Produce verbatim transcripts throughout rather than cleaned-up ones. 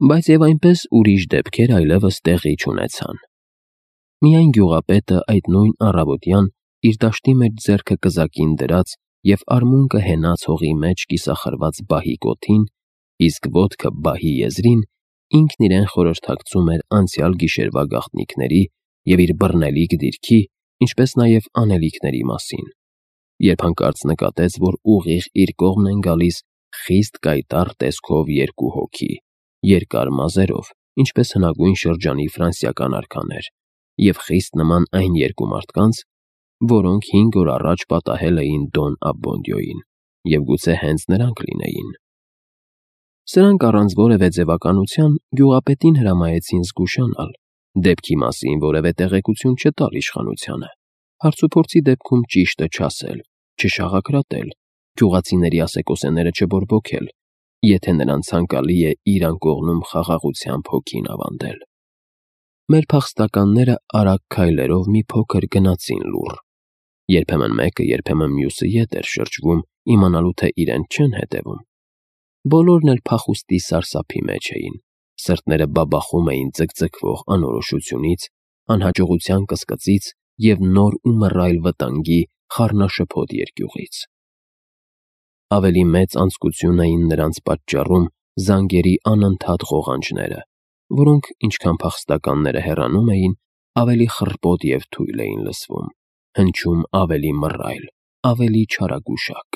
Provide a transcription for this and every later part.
Բայց և այնպես ուրիշ դեպքեր այլևս տեղի չունեցան։ Միայն գյուղապետը այդ նույն առավոտյան իր դաշտի մեջ ձեռքը կզակին դրած և արմունկը հենած հողի մեջ կիսախրված բահի կոթին, իսկ ոտքը բահի եզրին, ինքն իրեն խորհրդակցում էր անցյալ գիշերվա գաղտնիքների և իր բռնելիք դիրքի, ինչպես նաև անելիքների մասին, երբ հանկարծ նկատեց, որ ուղիղ իր կողմն են գալիս խիստ կայտառ տեսքով երկու հոգի, երկար մազերով, ինչպես հնագույն շրջանի ֆրանսիական արքաներ, և խիստ նման այն երկու մարդկանց, որոնք հինգ օր առաջ պատահել էին Դոն Աբբոնդիոյին, և գուցե հենց նրանք լինեին։ Սրանք առանց որևէ ձևականության գյուղապետին հրամայեցին զգուշանալ, դեպքի մասին որևէ տեղեկություն չտալ իշխանությանը, հարցուփորձի դեպքում ճիշտը չասել, չշաղակրատել, գյուղացիների ասեկոսեները չբորբոքել, եթե նրան ցանկալի է իր անկողնում խաղաղությամբ հոգին ավանդել։ Մեր փախստականները արագ քայլերով մի փոքր գնացին լուռ։ Երբեմն մեկը, երբեմն մյուսը ետ էր շրջվում, իմանալու թե իրենց չեն հետևում։ Բոլորն էլ փախուստի սարսափի մեջ էին, սրտերը բաբախում էին ձգձգվող անորոշությունից, անհաջողության կսկծից և նոր ու մռայլ վտանգի խառնաշփոթ երկյուղից։ Ավելի մեծ անձկություն էին նրանց պատճառում զանգերի անընդհատ ղողանջները, որոնք, ինչքան փախստականները հեռանում էին, ավելի խռպոտ և թույլ էին լսվում, հնչում ավելի մռայլ, ավելի չարագուշակ։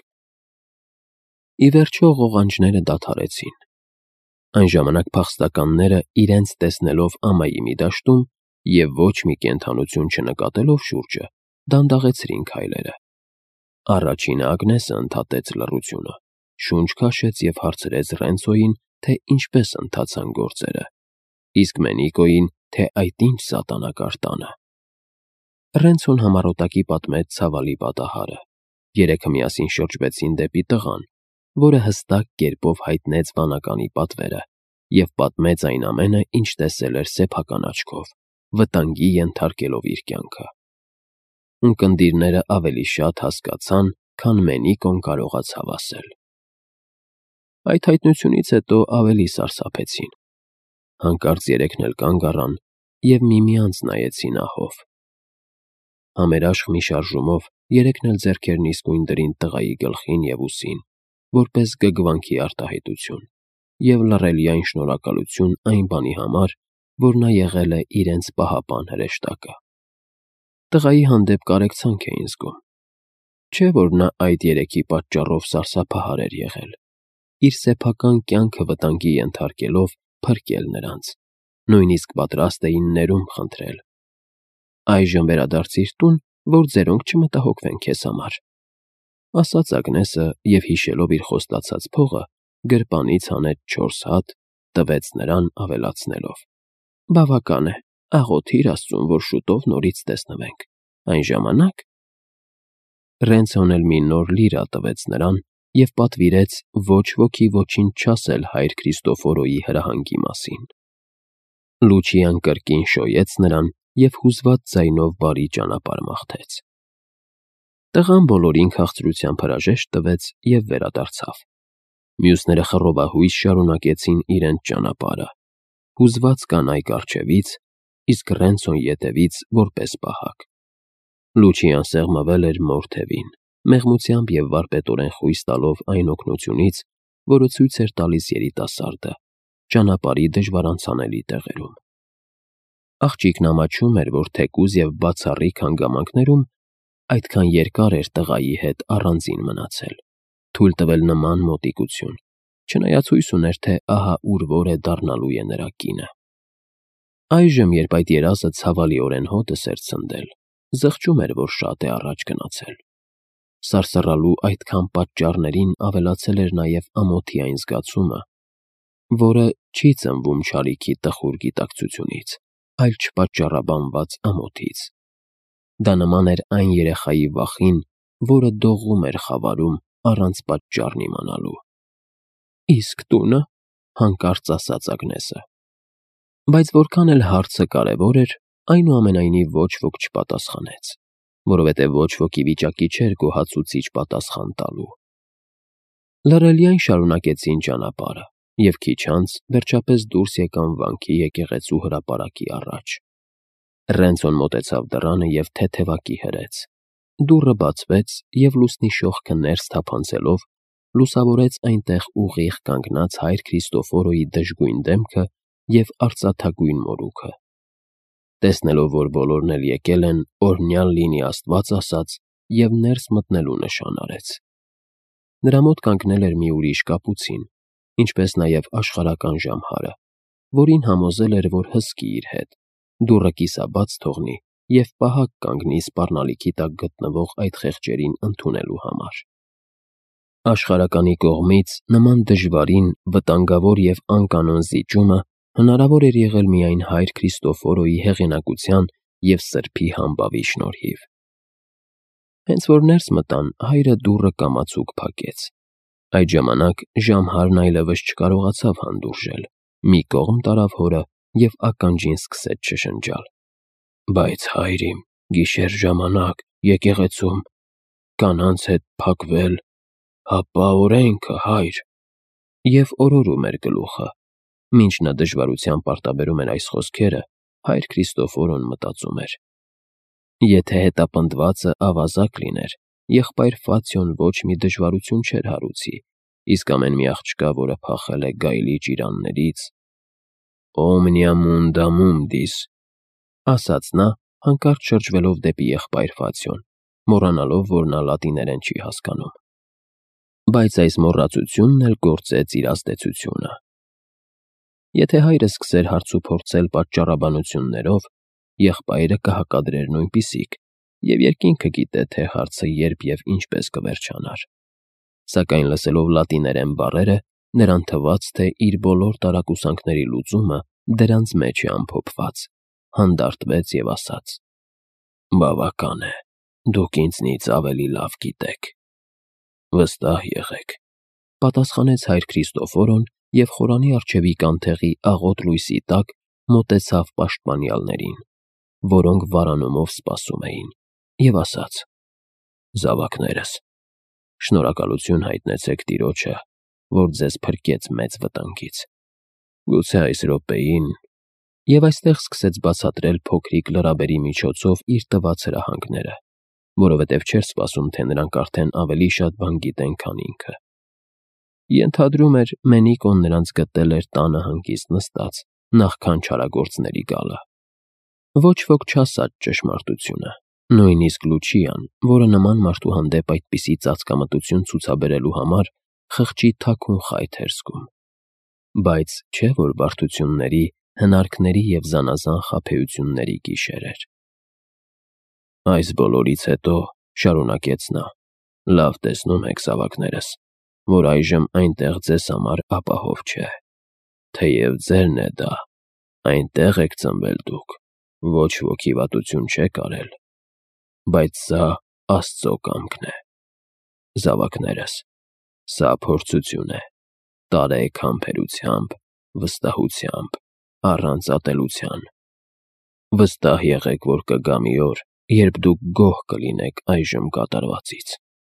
Ի վերջո ղողանջները դադարեցին։ Այն ժամանակ փախստականները, իրենց տեսնելով ամայի մի դաշտում և ոչ մի կենդանություն չնկատելով շուրջը, դանդաղեցրին քայլերը։ Առաջինը Ագնեսը ընդհատեց լռությունը, շունչ քաշեց և հարցրեց Ռենցոյին, թե ինչպես ընթացան գործերը, իսկ Մենիկոյին, թե այդ ինչ սատանակար տանը։ Ռենցոն համառոտակի պատմեց ցավալի պատահարը։ Երեքը միասին շրջվեցին դեպի տղան, որը հստակ կերպով հայտնեց վանականի պատվերը և պատմեց այն ամենը, ինչ տեսել էր սեփական աչքով, վտանգի ենթարկելով իր կյանքը։ Ունկնդիրները ավելի շատ հասկացան, քան Մենիկոն կարողացավ ասել։ Այդ հայտնությունից հետո ավելի սարսափեցին։ Հանկարծ երեքն էլ կանգ առան և միմյանց նայեցին ահով։ Համերաշխ մի շարժումով երեքն էլ ձեռքերն իսկույն դրին տղայի գլխին և ուսին, որպես գգվանքի արտահայտություն և լռելի այն շնորհակալություն այն բանի համար, որ նա եղել է իրենց պահապան հրեշտակը։ Տղայի հանդեպ կարեկցանք էին զգում։ Չէ՞ որ նա այդ երեքի պատճառով սարսափահար էր եղել, իր սեփական կյանքը վտանգի ենթարկելով փրկել նրանց, նույնիսկ պատրաստ էին ներում խնդրել։ Այժմ վերադարձիր տուն, որ ձերոնք չմտահոգվեն քեզ համար, ֊ ասաց Ագնեսը և, հիշելով իր խոստացած փողը, գրպանից հանեց չորս հատ, տվեց նրան, ավելացնելով. Բավական է, աղոթիր Աստծուն, որ շուտով նորից տեսնվենք, այն ժամանակ… Ռենցոն էլ մի նոր լիրա տվեց նրան և պատվիրեց ոչ ոքի ոչինչ չասել հայր Քրիստոֆորոյի հրահանգի մասին։ Լուչիան կրկին շոյեց նրան և հուզված ձայնով բարի ճանապարհ մաղթեց։ Տղան բոլորին քաղցրությամբ հրաժեշտ տվեց և վերադարձավ։ Մյուսները խռովահույս շարունակեցին իրենց ճանապարհը, հուզված կանայք առջևից, իսկ Ռենցոն ետևից, որպես պահակ։ Լուչիան սեղմվել էր մոր թևին, մեղմությամբ և վարպետորեն խույս տալով այն օգնությունից, որը ցույց էր տալիս երիտասարդը ճանապարհի դժվարանցանելի տեղերում։ Աղջիկն ամաչում էր, որ թեկուզ և բացառիկ հանգամանքներում այդքան երկար էր տղայի հետ առանձին մնացել, թույլ տվել նման մոտիկություն, չնայած հույս ուներ, թե ահա ուր որ է դառնալու է նրա կինը։ Այժմ, երբ այդ երազը ցավալիորեն հօդս էր ցնդել, զղջում էր, որ շատ է առաջ գնացել։ Սարսռալու այդքան պատճառներին ավելացել էր նաև ամոթի այն զգացումը, որը չի ծնվում չարիքի տխուր գիտակցությունից, այլ չպատճառաբանված ամոթից։ Դա նման էր այն երեխայի վախին, որը դողում էր խավարում առանց պատճառն իմանալու։ Իսկ տունը, ֊ հանկարծ ասաց Ագնեսը։ Բայց որքան էլ հարցը կարևոր էր, այնուամենայնիվ ոչ ոք չպատասխանեց, որովհետև ոչ ոք ի վիճակի չէր գոհացուցիչ պատասխան տալու։ Լռելիայն շարունակեցին ճանապարհը, և քիչ անց վերջապես դուրս եկան վանքի եկեղեցու հրապարակի առաջ։ Ռենցոն մոտեցավ դռանը և թեթևակի հրեց։ Դուռը բացվեց, և լուսնի շողքը ներս թափանցելով լուսավորեց այնտեղ ուղիղ կանգնած հայր Քրիստոֆորոյի դժգույն դեմքը և արծաթագույն մորուքը։ Տեսնելով, որ բոլորն էլ եկել են, օրհնյալ լինի Աստված ասաց և ներս մտնելու նշան արեց։ Նրա մոտ կանգնել էր մի ուրիշ կապուցին, ինչպես նաև աշխարհական ժամհարը, որին համոզել էր, որ հսկի իր հետ, դուռը կիսաբաց թողնի և պահակ կանգնի սպառնալիքի տակ գտնվող այդ խեղճերին ընդունելու համար։ Աշխարհականի կողմից նման դժվարին, վտանգավոր և անկանոն զիջումը հնարավոր էր եղել միայն հայր Քրիստոֆորոյի հեղինակության և սրբի համբավի շնորհիվ։ Հենց որ ներս մտան, հայրը դուռը կամացուկ փակեց։ Այդ ժամանակ ժամհարն այլևս չկարողացավ հանդուրժել, մի կողմ տարավ հորը և ականջին սկսեց շշնջալ. «Բայց, հայր իմ, գիշեր ժամանակ, եկեղեցում, կանանց հետ փակվել, հապա օրենքը, հայր»։ Եվ օրորում էր գլուխը։ Մինչ նա դժվարությամբ պարտաբերում էր այս խոսքերը, հայր Քրիստոֆորոն մտածում էր. եթե հետապնդվածը ավազակ լիներ, եղբայր Ֆացիոն ոչ մի դժվարություն չէր հարուցի, իսկ ամեն մի աղջկա, որը փախել է գայլի ճիրաններից… «Omnia munda mundis», ասաց նա, հանկարծ շրջվելով դեպի եղբայր Ֆացիոն, մոռանալով, որ նա լատիներեն չի հասկանում։ Բայց այս մոռացությունն էլ գործեց իր ազդեցությունը։ Եթե հայրը սկսեր հարցուփորձել պատճառաբանություններով, եղբայրը կհակադրեր նույնպիսիք, և երկինքը գիտե, թե հարցը երբ և ինչպես կվերջանար։ Սակայն լսելով լատիներեն բառերը, նրան թվաց, թե իր բոլոր տարակուսանքների լուծումը դրանց մեջ է ամփոփված, հանդարտվեց և ասաց. «Բավական է, դուք ինձնից ավելի լավ գիտեք»։ «Վստահ եղեք», պատասխանեց հայր Քրիստոֆորոն և խորանի առջևի կանթեղի աղոտ լույսի տակ մոտեցավ պաշտպանյալներին, որոնք վարանումով սպասում էին, և ասաց. «Զավակներս, շնորհակալություն հայտնեցեք Տիրոջը, որ ձեզ փրկեց մեծ վտանգից։ Գուցե այս րոպեին…» Եվ այստեղ սկսեց բացատրել փոքրիկ լրաբերի միջոցով իր տված հրահանգները, որովհետև չէր սպասում, թե նրանք արդեն ավելի շատ բան գիտեն, քան ինքը։ Ենթադրում էր, Մենիկոն նրանց գտել էր տանը հանգիստ նստած, նախքան չարագործների գալը։ Ոչ ոք չասաց ճշմարտությունը, նույնիսկ Լուչիան, որը նման մարդու հանդեպ այդպիսի ծածկամտություն ցուցաբերելու համար խղճի թաքուն խայթ էր զգում։ Բայց չէ՞ որ բարդությունների, հնարքների և զանազան խաբեությունների գիշեր էր։ «Այս բոլորից հետո, — շարունակեց նա, — լավ տեսնում եք, զավակներս, որ այժմ այնտեղ ձեզ համար ապահով չէ։ Թեև ձերն է դա, այնտեղ եք ծնվել դուք, ոչ ոքի վատություն չեք արել, բայց սա Աստծո կամքն է։ Զավակներս, սա փորձություն է, տարեք համբերությամբ, վստահությամբ, առանց ատելության։ Վստահ եղեք, որ կգա մի օր, երբ դուք գոհ կլինեք այժմ կատարվածից։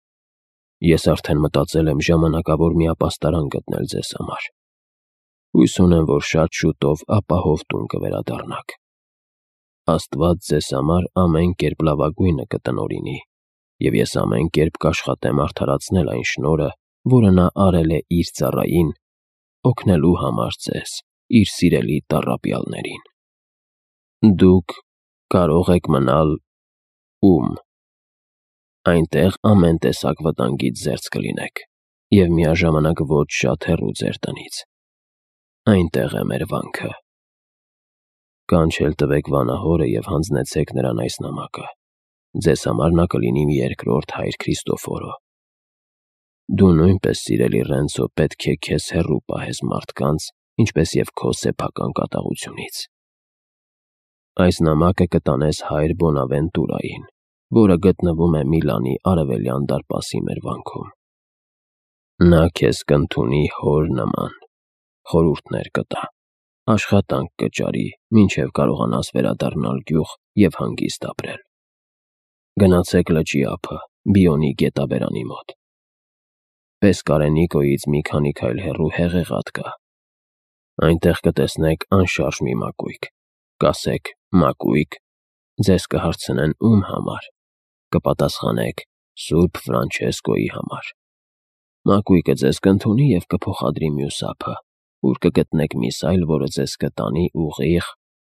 Ես արդեն մտածել եմ ժամանակավոր մի ապաստարան գտնել ձեզ համար։ Հույս ունեմ, որ շատ շուտով ապահով տուն կվերադառնաք։ Աստված ձեզ համար ամեն կերպ լավագույնը կտնօրինի, և ես ամեն կերպ կաշխատեմ արդարացնել այն շնորհը, որը նա արել է իր ծառային, օգնելու համար ձեզ, իր սիրելի տառապյալներին։ Դուք կարող եք մնալ… ո՞ւմ։ Այնտեղ ամեն տեսակ վտանգից զերծ կլինեք և միաժամանակ ոչ շատ հեռու ձեր տնից։ Այնտեղ է մեր վանքը։ Կանչել տվեք վանահորը և հանձնեցեք նրան այս նամակը։ Ձեզ համար նա կլինի մի երկրորդ հայր Քրիստոֆորո։ Դու նույնպես, սիրելի Ռենցո, պետք է քեզ հեռու պահես մարդկանց, ինչպես և քո սեփական կատաղությունից։ Այս նամակը կտանես հայր Բոնավենտուրային, որը գտնվում է Միլանի Արևելյան դարպասի մեր վանքում։ Նա քեզ կընդունի հոր նման, խորհուրդներ կտա, աշխատանք կճարի, մինչև կարողանաս վերադառնալ գյուղ և հանգիստ ապրել։ Գնացեք լճի ափը, Բիոնի գետաբերանի մոտ։ Պեսկարենիկոյից մի քանի քայլ հեռու հեղեղատ կա, Այնտեղ կտեսնեք անշարժ մի մակույկ, կասեք մակույկ, ձեզ կհարցնեն ում համար, կպատասխանեք Սուրբ Ֆրանչեսկոյի համար։ Մակույկը ձեզ կընդունի և կփոխադրի մյուս ափը, ուր կգտնեք միս այլ, որը ձեզ կտանի ուղիղ։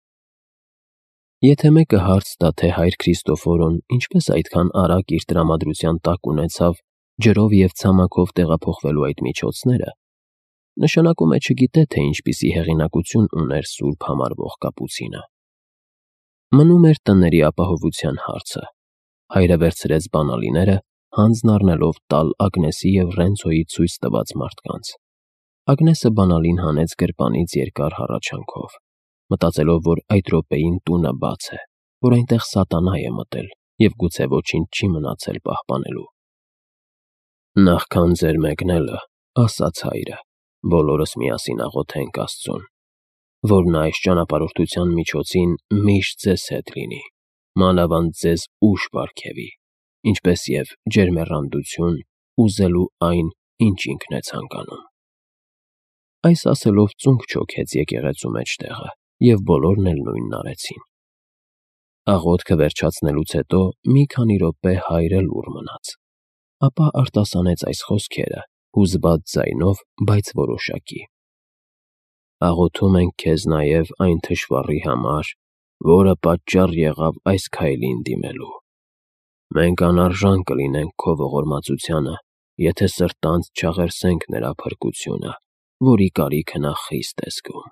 Եթե մեկը հարց տա, թե հայր Քրիստոֆորոն ինչպես այդքան արագ իր տրամադրության տակ ունեցավ ջրով և ցամաքով տեղափոխվելու այդ միջոցները, նշանակում է չգիտե, թե ինչպիսի հեղինակություն ուներ սուրբ համարվող կապուցինը։ Մնում էր տների ապահովության հարցը։ Հայրը վերցրեց բանալիները, հանձն առնելով տալ Ագնեսի և Ռենցոյի ցույց տված մարդկանց։ Ագնեսը բանալին հանեց գրպանից երկար հառաչանքով, մտածելով, որ այդ րոպեին տունը բաց է, որ այնտեղ սատանա է մտել և գուցե ոչինչ չի մնացել պահպանելու։ Նախքան ձեր մեկնելը, ասաց հայրը, բոլորս միասին աղոթենք Աստծուն, որ նա այս ճանապարհորդության միջոցին միշտ ձեզ հետ լինի, մանավանդ ձեզ ուժ պարգևի, ինչպես և ջերմեռանդություն ուզելու այն, ինչ ինքն է ցանկանում։ Այս ասելով ծունկ չոքեց եկեղեցու մեջտեղը, և բոլորն էլ նույնն արեցին։ Աղոթքը վերջացնելուց հետո մի քանի րոպե հայրը լուռ մնաց, ապա արտասանեց այս խոսքերը հուզված ձայնով, բայց որոշակի. «Աղոթում ենք քեզ նաև այն թշվառի համար, որը պատճառ եղավ այս քայլին դիմելու։ Մենք անարժան կլինենք քո ողորմածությանը, եթե սրտանց չաղերսենք նրա փրկությունը, որի կարիքը նա խիստ է զգում։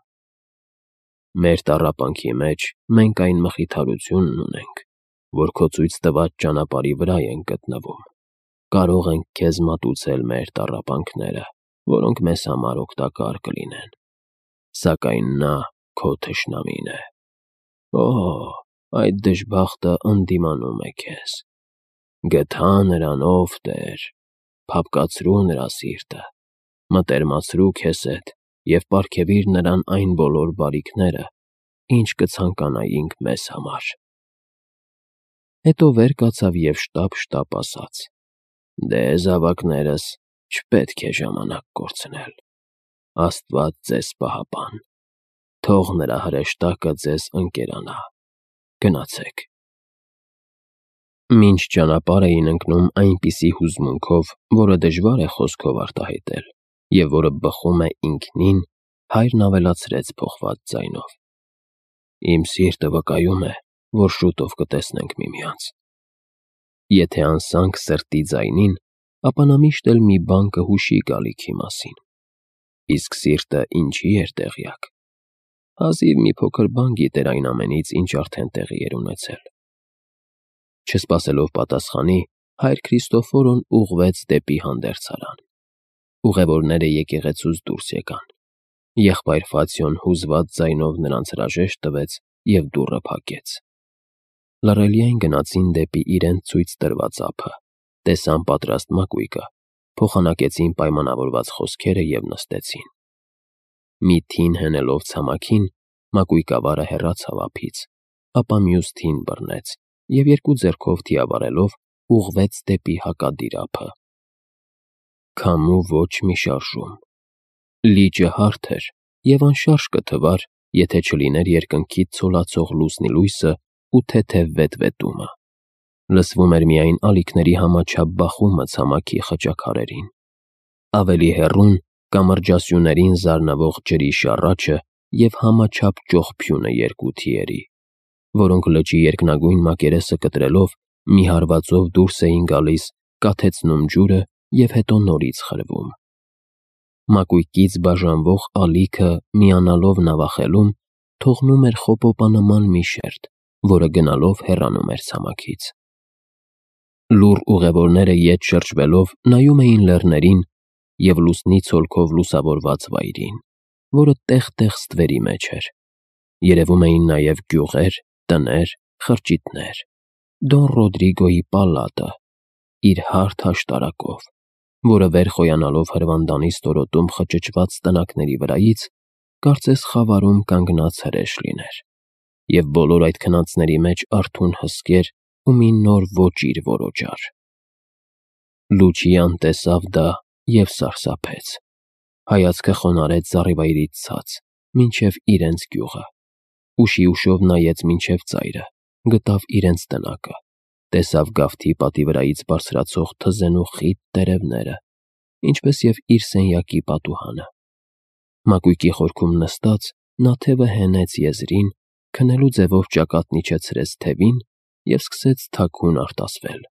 Մեր տառապանքի մեջ մենք այն մխիթարությունն ունենք, որ քո ցույց տված ճանապարհի վրա ենք գտնվում։ Կարող ենք քեզ մատուցել մեր տառապանքները, որոնք մեզ համար օգտակար կլինեն։ Սակայն նա քո թշնամին է։ Օ՜, այդ դժբախտը ընդդիմանում է քեզ։ Գթա նրան, ով Տեր, փափկացրու նրա սիրտը, մտերմացրու քեզ հետ և պարգևիր նրան այն բոլոր բարիքները, ինչ կցանկանայինք մեզ համար»։ Հետո վեր կացավ և շտապ-շտապ ասաց. «Դե, զավակներս, չպետք է ժամանակ կորցնել։ Աստված ձեզ պահապան։ Թող նրա հրեշտակը ձեզ ընկերանա։ Գնացեք»։ Մինչ ճանապարհ էին ընկնում այնպիսի հուզմունքով, որը դժվար է խոսքով արտահայտել, և որը բխում է ինքնին, հայրն ավելացրեց փոխված ձայնով. «Իմ սիրտը վկայում է, որ շուտով կտեսնենք միմյանց»։ Եթե անսանք սրտի ձայնին, ապա նա միշտ էլ մի բան կհուշի գալիքի մասին։ Իսկ սիրտը ինչի՞ էր տեղյակ։ Հազիվ մի փոքր բան գիտեր այն ամենից, ինչ արդեն տեղի էր ունեցել։ Չսպասելով պատասխանի, հայր Քրիստոֆորոն ուղղվեց դեպի հանդերձարան։ Ուղևորները եկեղեցուց դուրս եկան։ Եղբայր Ֆացիոն հուզված ձայնով նրանց հրաժեշտ տվեց և դուռը փակեց։ Լռելիայն գնացին դեպի իրենց ցույց տրված ափը, տեսան պատրաստ մակույկը, փոխանակեցին պայմանավորված խոսքերը և նստեցին։ Մի թին հենելով ցամաքին, մակույկավարը հեռացավ ափից, ապա մյուս թին բռնեց և երկու ձեռքով թիավարելով ուղղվեց դեպի հակադիր ափը։ Քամու ոչ մի շարժում։ Լիճը հարթ էր և անշարժ կթվար, եթե չլիներ երկնքից ցոլացող լուսնի լույսը ու թեթև վետվետումը։ Լսվում էր միայն ալիքների համաչափ բախումը ցամաքի խճաքարերին։ Ավելի հեռուն կամրջասյուներին զարնվող ջրի շառաչը և համաչափ ճողփյունը երկու թիերի, որոնք լճի երկնագույն մակերեսը կտրելով մի հարվածով դուրս էին գալիս, կաթեցնում ջուրը և հետո նորից խրվում։ Մակույկից բաժանվող ալիքը, միանալով նավախելում, թողնում էր խոպոպանման մի շերտ, որը գնալով հեռանում էր ցամաքից։ Լուռ ուղևորները ետ շրջվելով նայում էին լեռներին և լուսնի ցոլքով լուսավորված վայրին, որը տեղ-տեղ ստվերի մեջ էր։ Երևում էին նաև գյուղեր, տներ, խրճիթներ։ Դոն Ռոդրիգոյի պալատը իր հարթ աշտարակով, որը վեր խոյանալով հրվանդանի ստորոտում խճճված տնակների վրայից, կարծես խավարում կանգնած հրեշ լիներ, և բոլոր այդ քնածների մեջ արթուն հսկեր ու մի նոր ոճիր որոջար։ Լուչիան տեսավ դա և սարսափեց։ Հայացքը խոնարհեց զառիվայրից ցած, մինչև իրենց գյուղը։ Ուշի ուշով նայեց մինչև ծայրը, գտավ իրենց տնակը, տեսավ գավթի պատի վրայից բարձրացող թզենու խիտ տերևները, ինչպես և իր սենյակի պատուհանը։ Մակույկի խորքում նստած նա թևը հենեց եզրին, քնելու ձևով ճակատն իջեցրեց թևին և սկսեց թաքուն արտասվել։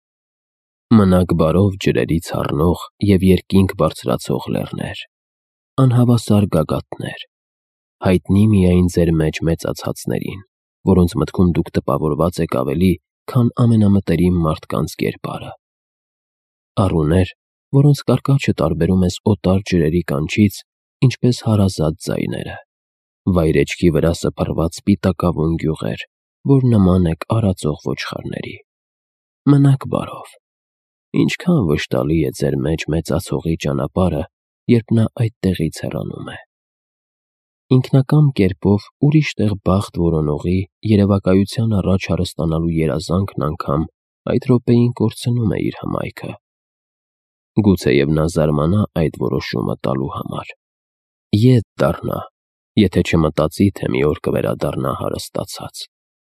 Մնաք բարով ջրերից հառնող և երկինք բարձրացող լեռներ, անհավասար գագաթներ, հայտնի միայն ձեր մեջ մեծացածներին, որոնց մտքում դուք տպավորված եք ավելի, քան ամենամտերիմ մարդկանց կերպարը։ Առուներ, որոնց կարկաչը տարբերում ես օտար ջրերի կանչից, ինչպես հարազատ ձայները, վայրէջքի վրա սփռված սպիտակավուն գյուղեր, որ նման եք արածող ոչխարների։ Մնաք բարով։ Ինչքան վշտալի է ձեր մեջ մեծացողի ճանապարհը, երբ նա այդտեղից հեռանում է։ Ինքնակամ կերպով ուրիշ տեղ բախտ որոնողի երևակայության առաջ հարստանալու երազանքն անգամ այդ րոպեին կորցնում է իր հմայքը։ Գուցեև նա զարմանա այդ որոշումը տալու համար, ետ դառնա, եթե չմտածի, թե մի օր կվերադառնա հարստացած։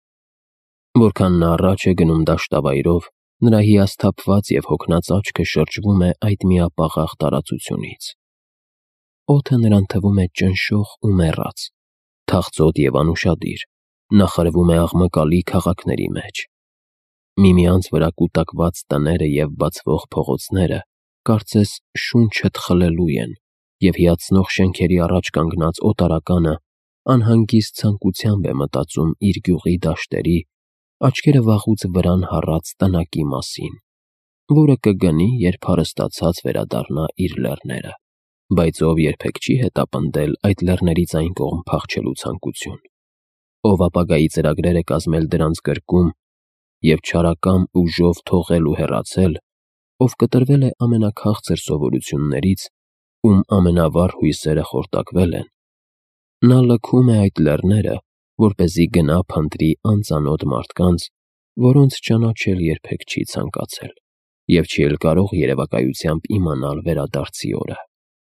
Որքան նա առաջ է գնում դաշտավայրով, նրա հիասթափված և հոգնած աչքը շրջվում է այդ միապաղաղ տարածությունից։ Օդը նրան թվում է ճնշող ու մեռած, թախծոտ և անուշադիր, նա խրվում է աղմկալի քաղաքների մեջ։ Միմյանց վրա կուտակված տները և բացվող փողոցները կարծես շունչը թխլելու են, և հիացնող շենքերի առաջ կանգնած օտարականը անհանգիստ ցանկությամբ է մտածում իր գյուղի դաշտերի, աչքերը վաղուց վրան հառած տնակի մասին, որը կգնի, երբ հարստացած վերադառնա իր լեռները, բայց ով երբեք չի հետապնդել այդ լեռներից այն կողմ փախչելու ցանկություն, ով ապագայի ծրագրեր է կազմել դրանց գրկում և չարակամ ուժով թողել ու հեռացել, ով կտրվել է ամենաքաղցր սովորություններից, ում ամենավառ հույսերը խորտակվել են, նա լքում է այդ լեռները, որպեսզի գնա փնտրի անծանոթ մարդկանց, որոնց ճանաչել երբեք չի ցանկացել և չի էլ կարող երևակայությամբ իմանալ վերադարձի օրը։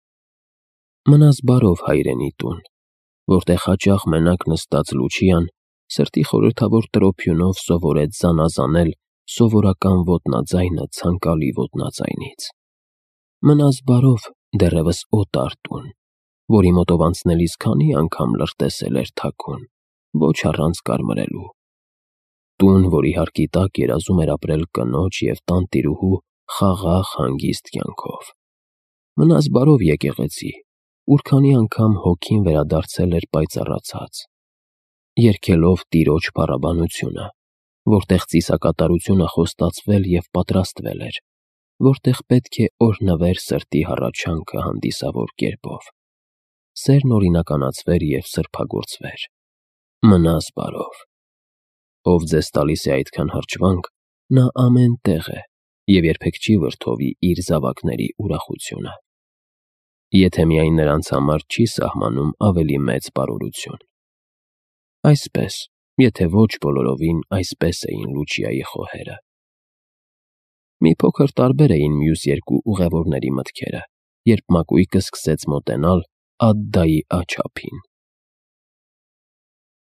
Մնաս բարով հայրենի տուն, որտեղ հաճախ մենակ նստած Լուչիան սրտի խորհրդավոր տրոփյունով սովորեց զանազանել սովորական ոտնաձայնը ցանկալի ոտնաձայնից։ Մնաս բարով դեռևս օտար տուն, որի մոտով անցնելիս քանի անգամ լրտեսել էր թաքուն, ոչ առանց կարմրելու։ Տուն, որի հարկի տակ երազում էր ապրել կնոջ և տանտիրուհու խաղաղ հանգիստ կյանքով։ Մնաս բարով եկեղեցի, ուր քանի անգամ հոգին վերադարձել էր պայծառացած, երգելով Տիրոջ փառաբանությունը, որտեղ ծիսակատարությունը խոստացվել և պատրաստվել էր, որտեղ պետք է օրհնվեր սրտի հառաչանքը հանդիսավոր կերպով, սերն օրինականացվեր և սրբագործվեր։ Մնաս բարով։ Ով ձեզ տալիս է այդքան հրճվանք, նա ամեն տեղ է և երբեք չի վրդովի իր զավակների ուրախությունը, եթե միայն նրանց համար չի սահմանում ավելի մեծ բարօրություն։ Այսպես, եթե ոչ բոլորովին այսպես էին Լուչիայի խոհերը։ Մի փոքր տարբեր էին մյուս երկու ուղևորների մտքերը, երբ մակույկը սկսեց մոտենալ Ադդայի աջափին։